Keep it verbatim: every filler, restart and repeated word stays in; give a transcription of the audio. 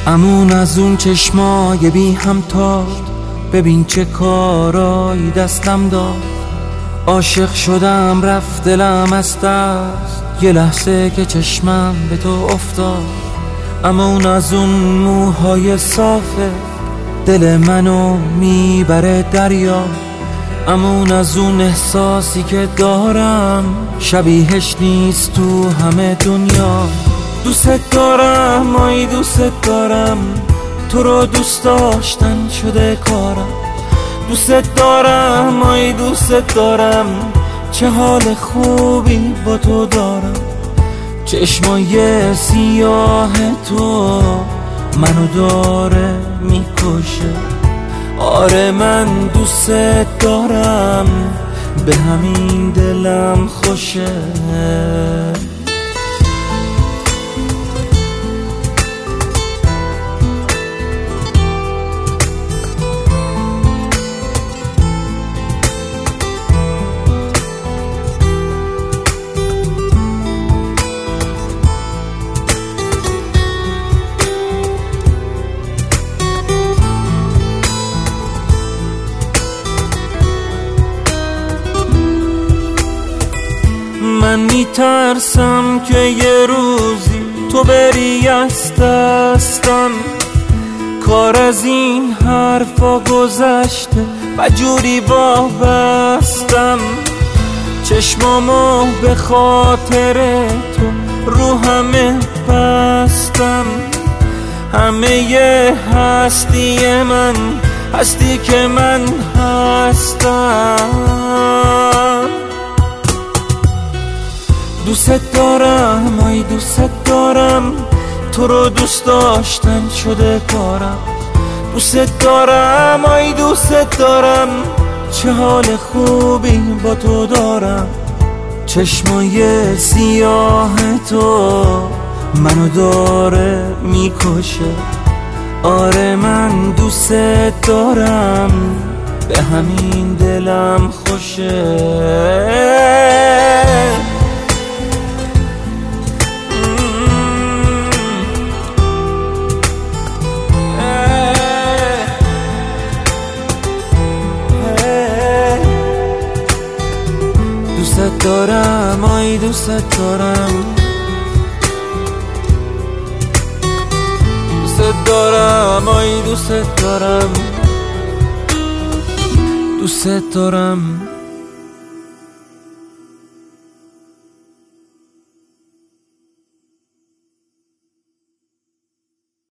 امون از اون چشمای بی همتا، ببین چه کارایی دستم داد. عاشق شدم رفت دلم از دست، یه لحظه که چشمم به تو افتاد. امون از اون موهای صافه، دل منو میبره دریا. امون از اون احساسی که دارم، شبیهش نیست تو همه دنیا. دوست دارم آی دوست دارم، تو رو دوست داشتن شده کارم. دوست دارم آی دوست دارم، چه حال خوبی با تو دارم. چشمای سیاه تو منو داره میکشه. آره من دوست دارم، به همین دلم خوشه. من میترسم که یه روزی تو بری از دستم. کار از این حرفا گذشته و جوری وابستم. چشمامو به خاطر تو رو همه بستم. همه هستی من هستی که من هستم. دوست دارم آی دوست دارم، تو رو دوست داشتن شده کارم. دوست دارم آی دوست دارم، چه حال خوبی با تو دارم. چشمای سیاه تو منو داره میکشه. آره من دوست دارم، به همین دلم خوشه. دوست دارم آی دوست دارم، دوست دارم آی دوست دارم، دوست دارم.